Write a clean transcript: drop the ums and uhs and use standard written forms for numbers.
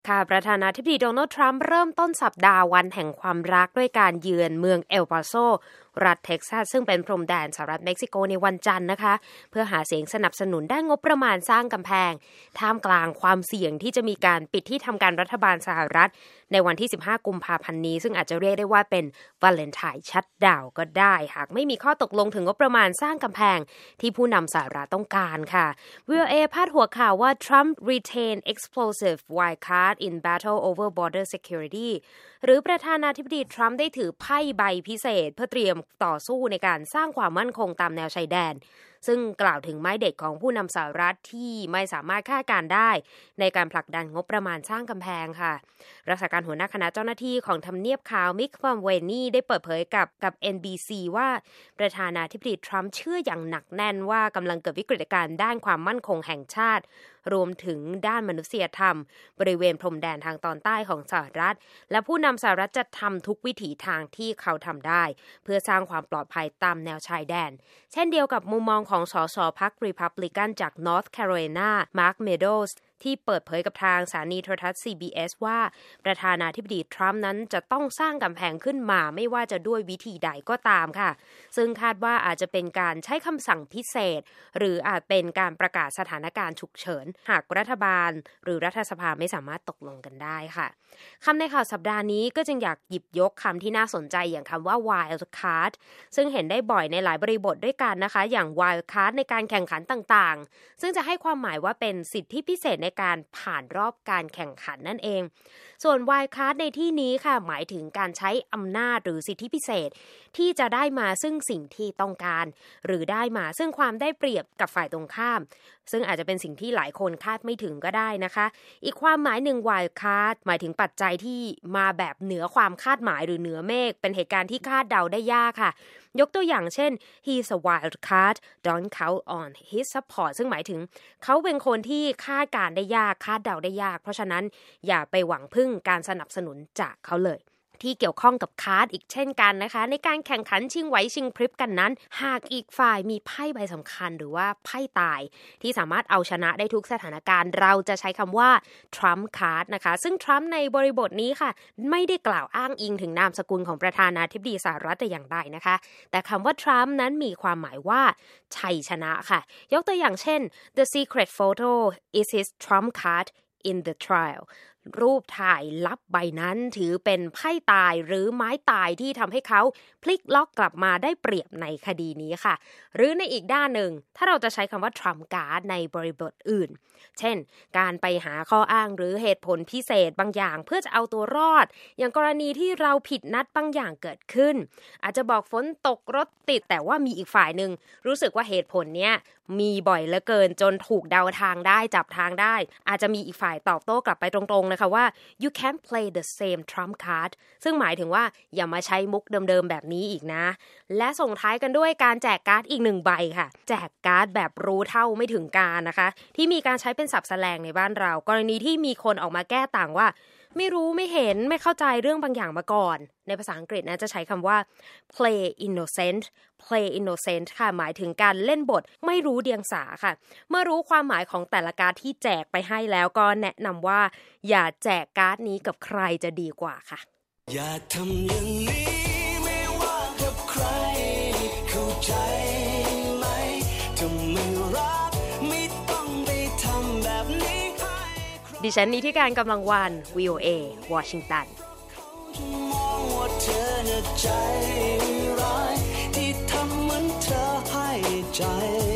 ค่ะประธานาธิบดีโดนัลด์ทรัมป์เริ่มต้นสัปดาห์วันแห่งความรักด้วยการเยือนเมืองเอลปาโซรัฐเท็กซัสซึ่งเป็นพรมแดนสหรัฐเม็กซิโกในวันจันทร์นะคะเพื่อหาเสียงสนับสนุนด้านงบประมาณสร้างกำแพงท่ามกลางความเสี่ยงที่จะมีการปิดที่ทำการรัฐบาลสหรัฐในวันที่15กุมภาพันธ์นี้ซึ่งอาจจะเรียกได้ว่าเป็นวาเลนไทน์ชัตดาวน์ก็ได้หากไม่มีข้อตกลงถึงงบประมาณสร้างกำแพงที่ผู้นำสหรัฐต้องการค่ะ VOA พาดหัวข่าวว่า Trump retain explosive wild card in battle over border security หรือประธานาธิบดีทรัมป์ได้ถือไพ่ใบพิเศษเพื่อเตรียมต่อสู้ในการสร้างความมั่นคงตามแนวชายแดนซึ่งกล่าวถึงไม้เด็ดของผู้นำสหรัฐที่ไม่สามารถคาดการณ์ได้ในการผลักดันงบประมาณสร้างกำแพงค่ะรักษาการหัวหน้าคณะเจ้าหน้าที่ของทำเนียบขาวมิกฟัมเวนี่ได้เปิดเผยกับ NBC ว่าประธานาธิบดีทรัมป์เชื่ออย่างหนักแน่นว่ากำลังเกิดวิกฤตการณ์ด้านความมั่นคงแห่งชาติรวมถึงด้านมนุษยธรรมบริเวณพรมแดนทางตอนใต้ของสหรัฐและผู้นำสหรัฐจะทำทุกวิถีทางที่เขาทำได้เพื่อสร้างความปลอดภัยตามแนวชายแดนเช่นเดียวกับมุมมองของสสพรรครีพับลิกันจากนอร์ทแคโรไลนามาร์คเมโดสที่เปิดเผยกับทางสถานีโทรทัศน์ CBS ว่าประธานาธิบดีทรัมป์นั้นจะต้องสร้างกำแพงขึ้นมาไม่ว่าจะด้วยวิธีใดก็ตามค่ะซึ่งคาดว่าอาจจะเป็นการใช้คำสั่งพิเศษหรืออาจเป็นการประกาศสถานการณ์ฉุกเฉินหากรัฐบาลหรือรัฐสภาไม่สามารถตกลงกันได้ค่ะคำในข่าวสัปดาห์นี้ก็จึงอยากหยิบยกคำที่น่าสนใจอย่างคำว่า wild card ซึ่งเห็นได้บ่อยในหลายบริบทด้วยกันนะคะอย่าง wild card ในการแข่งขันต่างๆซึ่งจะให้ความหมายว่าเป็นสิทธิพิเศษในการผ่านรอบการแข่งขันนั่นเองส่วน wild card ในที่นี้ค่ะหมายถึงการใช้อำนาจหรือสิทธิพิเศษที่จะได้มาซึ่งสิ่งที่ต้องการหรือได้มาซึ่งความได้เปรียบกับฝ่ายตรงข้ามซึ่งอาจจะเป็นสิ่งที่หลายคนคาดไม่ถึงก็ได้นะคะอีกความหมายหนึ่ง wild card หมายถึงปัจจัยที่มาแบบเหนือความคาดหมายหรือเหนือเมฆเป็นเหตุการณ์ที่คาดเดาได้ยากค่ะยกตัวอย่างเช่น he's a wild card don't count on his support ซึ่งหมายถึงเขาเป็นคนที่คาดการได้ยากคาดเดาได้ยากเพราะฉะนั้นอย่าไปหวังพึ่งการสนับสนุนจากเขาเลยที่เกี่ยวข้องกับคาร์ดอีกเช่นกันนะคะในการแข่งขันชิงไหวชิงพริบกันนั้นหากอีกฝ่ายมีไพ่ใบสำคัญหรือว่าไพ่ตายที่สามารถเอาชนะได้ทุกสถานการณ์เราจะใช้คำว่า Trump card นะคะซึ่ง Trump ในบริบทนี้ค่ะไม่ได้กล่าวอ้างอิงถึงนามสกุลของประธานาธิบดีสหรัฐแต่อย่างใดนะคะแต่คำว่า Trump นั้นมีความหมายว่าชัยชนะค่ะยกตัวอย่างเช่น The secret photo is his Trump card in the trialรูปถ่ายลับใบนั้นถือเป็นไพ่ตายหรือไม้ตายที่ทำให้เขาพลิกล็อกกลับมาได้เปรียบในคดีนี้ค่ะหรือในอีกด้านหนึ่งถ้าเราจะใช้คำว่า Trump card ในบริบทอื่นเช่นการไปหาข้ออ้างหรือเหตุผลพิเศษบางอย่างเพื่อจะเอาตัวรอดอย่างกรณีที่เราผิดนัดบางอย่างเกิดขึ้นอาจจะบอกฝนตกรถติดแต่ว่ามีอีกฝ่ายนึงรู้สึกว่าเหตุผลเนี้ยมีบ่อยเหลือเกินจนถูกเดาทางได้จับทางได้อาจจะมีอีกฝ่ายตอบโต้กลับไปตรงๆนะคะว่า you can't play the same Trump card ซึ่งหมายถึงว่าอย่ามาใช้มุกเดิมๆแบบนี้อีกนะและส่งท้ายกันด้วยการแจกการ์ดอีก1ใบค่ะแจกการ์ดแบบรู้เท่าไม่ถึงการนะคะที่มีการใช้เป็นศัพท์แสลงในบ้านเรากรณีที่มีคนออกมาแก้ต่างว่าไม่รู้ไม่เห็นไม่เข้าใจเรื่องบางอย่างมาก่อนในภาษาอังกฤษนะจะใช้คำว่า play innocent ค่ะหมายถึงการเล่นบทไม่รู้เดียงสาค่ะเมื่อรู้ความหมายของแต่ละการ์ดที่แจกไปให้แล้วก็แนะนำว่าอย่าแจกการ์ดนี้กับใครจะดีกว่าค่ะอย่าทำอย่างนี้ไม่ว่ากับใครเข้าใจไหมถ้าไม่รักไม่ต้องไปทำแบบนี้ให้ดิฉันนิติการกำลังวัน VOA วอชิงตันมองว่าเธอน่ะใจร้ายที่ทำเหมือนเธอให้ใจ